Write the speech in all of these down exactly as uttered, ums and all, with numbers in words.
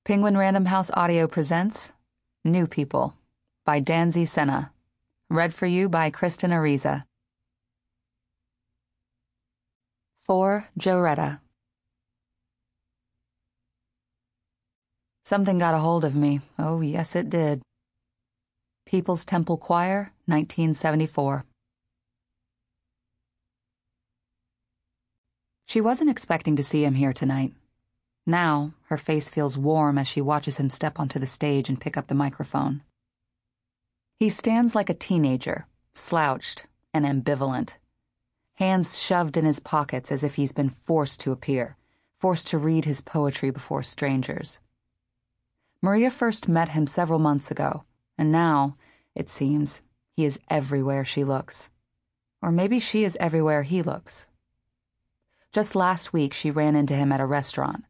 Penguin Random House Audio presents New People by Danzy Senna. Read for you by Kristen Ariza. For Joretta. Something got a hold of me. Oh, yes, it did. People's Temple Choir, nineteen seventy-four. She wasn't expecting to see him here tonight. Now, her face feels warm as she watches him step onto the stage and pick up the microphone. He stands like a teenager, slouched and ambivalent, hands shoved in his pockets as if he's been forced to appear, forced to read his poetry before strangers. Maria first met him several months ago, and now, it seems, he is everywhere she looks. Or maybe she is everywhere he looks. Just last week, she ran into him at a restaurant.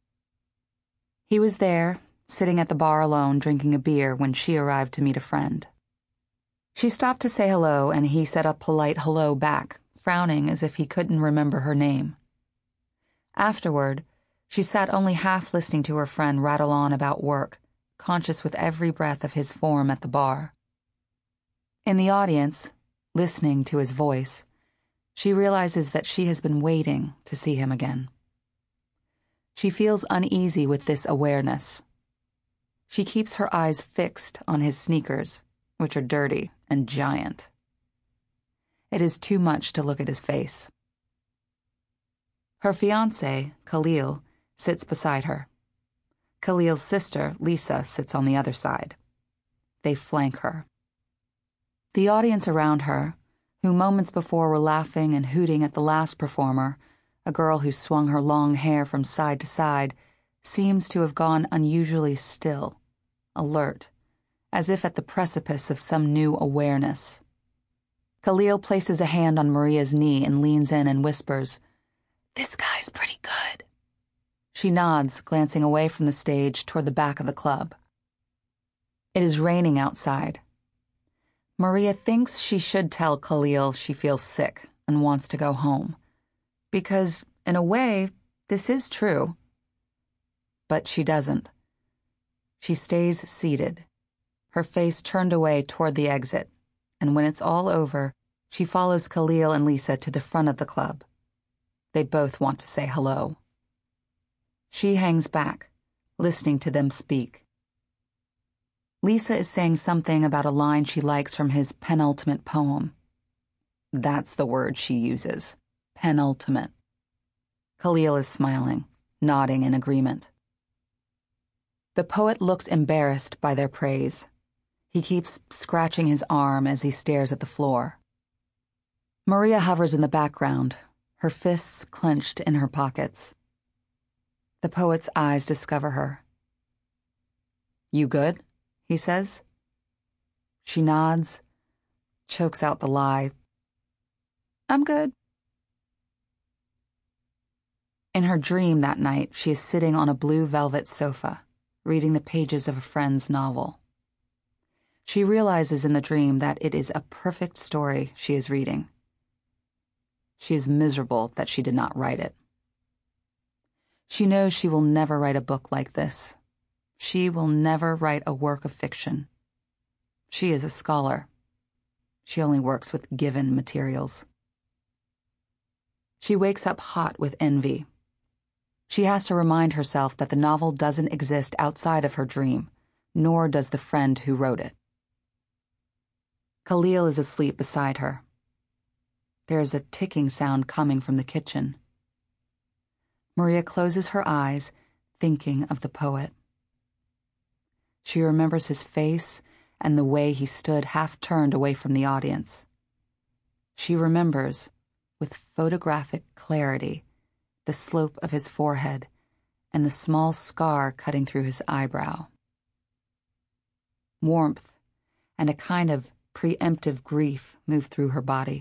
He was there, sitting at the bar alone, drinking a beer when she arrived to meet a friend. She stopped to say hello, and he said a polite hello back, frowning as if he couldn't remember her name. Afterward, she sat only half listening to her friend rattle on about work, conscious with every breath of his form at the bar. In the audience, listening to his voice, she realizes that she has been waiting to see him again. She feels uneasy with this awareness. She keeps her eyes fixed on his sneakers, which are dirty and giant. It is too much to look at his face. Her fiancé, Khalil, sits beside her. Khalil's sister, Lisa, sits on the other side. They flank her. The audience around her, who moments before were laughing and hooting at the last performer, a girl who swung her long hair from side to side, seems to have gone unusually still, alert, as if at the precipice of some new awareness. Khalil places a hand on Maria's knee and leans in and whispers, "This guy's pretty good." She nods, glancing away from the stage toward the back of the club. It is raining outside. Maria thinks she should tell Khalil she feels sick and wants to go home. Because, in a way, this is true. But she doesn't. She stays seated, her face turned away toward the exit, and when it's all over, she follows Khalil and Lisa to the front of the club. They both want to say hello. She hangs back, listening to them speak. Lisa is saying something about a line she likes from his penultimate poem. That's the word she uses. Penultimate. Khalil is smiling, nodding in agreement. The poet looks embarrassed by their praise. He keeps scratching his arm as he stares at the floor. Maria hovers in the background, her fists clenched in her pockets. The poet's eyes discover her. "You good?" he says. She nods, chokes out the lie. "I'm good." In her dream that night, she is sitting on a blue velvet sofa, reading the pages of a friend's novel. She realizes in the dream that it is a perfect story she is reading. She is miserable that she did not write it. She knows she will never write a book like this. She will never write a work of fiction. She is a scholar. She only works with given materials. She wakes up hot with envy. She has to remind herself that the novel doesn't exist outside of her dream, nor does the friend who wrote it. Khalil is asleep beside her. There is a ticking sound coming from the kitchen. Maria closes her eyes, thinking of the poet. She remembers his face and the way he stood half-turned away from the audience. She remembers, with photographic clarity, the slope of his forehead and the small scar cutting through his eyebrow. Warmth and a kind of preemptive grief move through her body.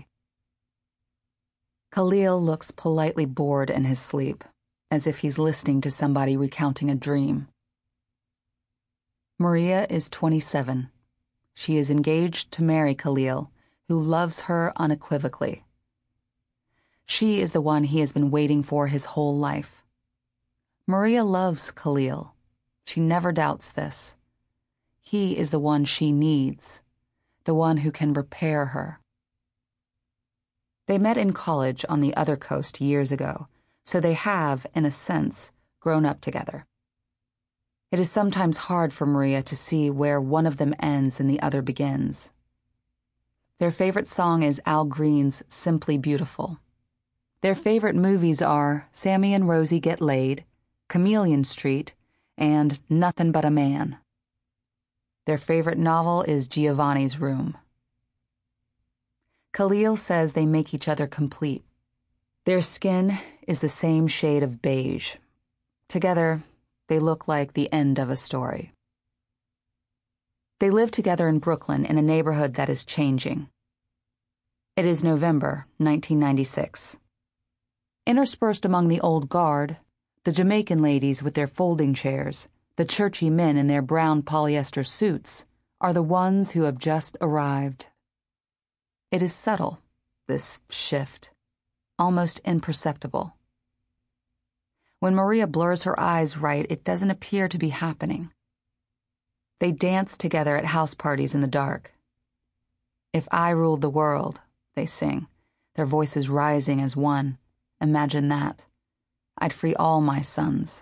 Khalil looks politely bored in his sleep, as if he's listening to somebody recounting a dream. Maria is twenty-seven. She is engaged to marry Khalil, who loves her unequivocally. She is the one he has been waiting for his whole life. Maria loves Khalil. She never doubts this. He is the one she needs, the one who can repair her. They met in college on the other coast years ago, so they have, in a sense, grown up together. It is sometimes hard for Maria to see where one of them ends and the other begins. Their favorite song is Al Green's Simply Beautiful. Their favorite movies are Sammy and Rosie Get Laid, Chameleon Street, and Nothing But a Man. Their favorite novel is Giovanni's Room. Khalil says they make each other complete. Their skin is the same shade of beige. Together, they look like the end of a story. They live together in Brooklyn in a neighborhood that is changing. It is November nineteen ninety-six. Interspersed among the old guard, the Jamaican ladies with their folding chairs, the churchy men in their brown polyester suits, are the ones who have just arrived. It is subtle, this shift, almost imperceptible. When Maria blurs her eyes right, it doesn't appear to be happening. They dance together at house parties in the dark. If I ruled the world, they sing, their voices rising as one. Imagine that. I'd free all my sons.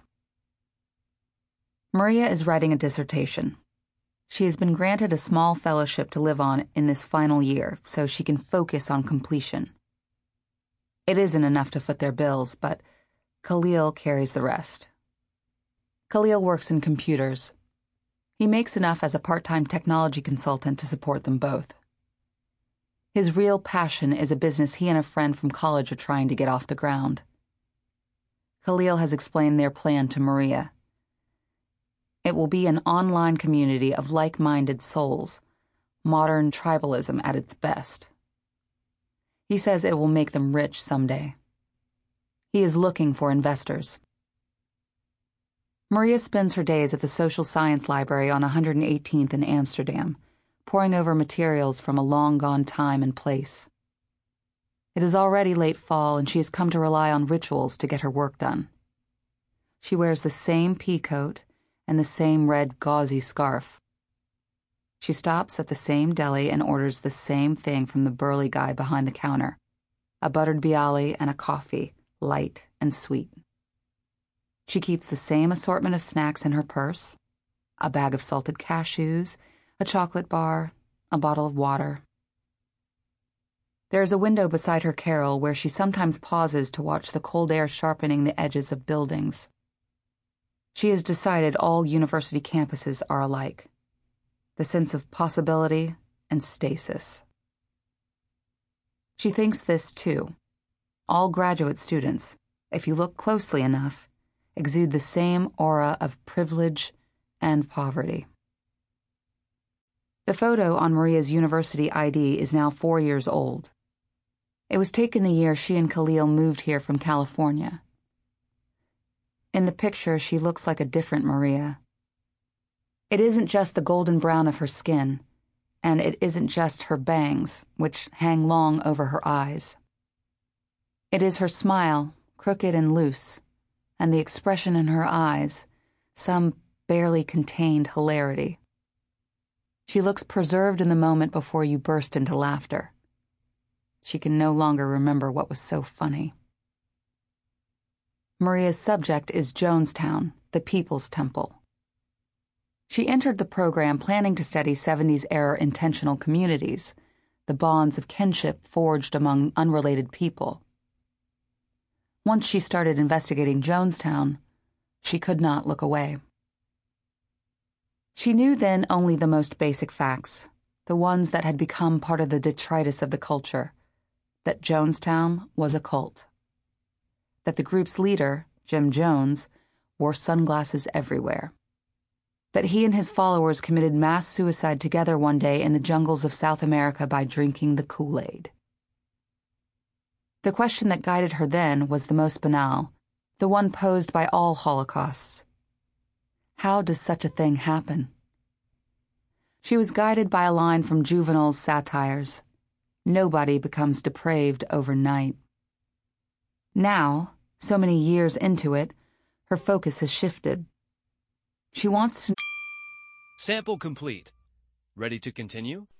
Maria is writing a dissertation. She has been granted a small fellowship to live on in this final year so she can focus on completion. It isn't enough to foot their bills, but Khalil carries the rest. Khalil works in computers. He makes enough as a part-time technology consultant to support them both. His real passion is a business he and a friend from college are trying to get off the ground. Khalil has explained their plan to Maria. It will be an online community of like-minded souls, modern tribalism at its best. He says it will make them rich someday. He is looking for investors. Maria spends her days at the Social Science Library on one hundred eighteenth in Amsterdam, poring over materials from a long-gone time and place. It is already late fall, and she has come to rely on rituals to get her work done. She wears the same pea coat and the same red gauzy scarf. She stops at the same deli and orders the same thing from the burly guy behind the counter, a buttered bialy and a coffee, light and sweet. She keeps the same assortment of snacks in her purse, a bag of salted cashews, a chocolate bar, a bottle of water. There is a window beside her carrel where she sometimes pauses to watch the cold air sharpening the edges of buildings. She has decided all university campuses are alike. The sense of possibility and stasis. She thinks this too. All graduate students, if you look closely enough, exude the same aura of privilege and poverty. The photo on Maria's university I D is now four years old. It was taken the year she and Khalil moved here from California. In the picture, she looks like a different Maria. It isn't just the golden brown of her skin, and it isn't just her bangs, which hang long over her eyes. It is her smile, crooked and loose, and the expression in her eyes, some barely contained hilarity. She looks preserved in the moment before you burst into laughter. She can no longer remember what was so funny. Maria's subject is Jonestown, the People's Temple. She entered the program planning to study seventies-era intentional communities, the bonds of kinship forged among unrelated people. Once she started investigating Jonestown, she could not look away. She knew then only the most basic facts, the ones that had become part of the detritus of the culture, that Jonestown was a cult. That the group's leader, Jim Jones, wore sunglasses everywhere. That he and his followers committed mass suicide together one day in the jungles of South America by drinking the Kool-Aid. The question that guided her then was the most banal, the one posed by all Holocausts. How does such a thing happen? She was guided by a line from Juvenal's satires. Nobody becomes depraved overnight. Now, so many years into it, her focus has shifted. She wants to... Sample complete. Ready to continue?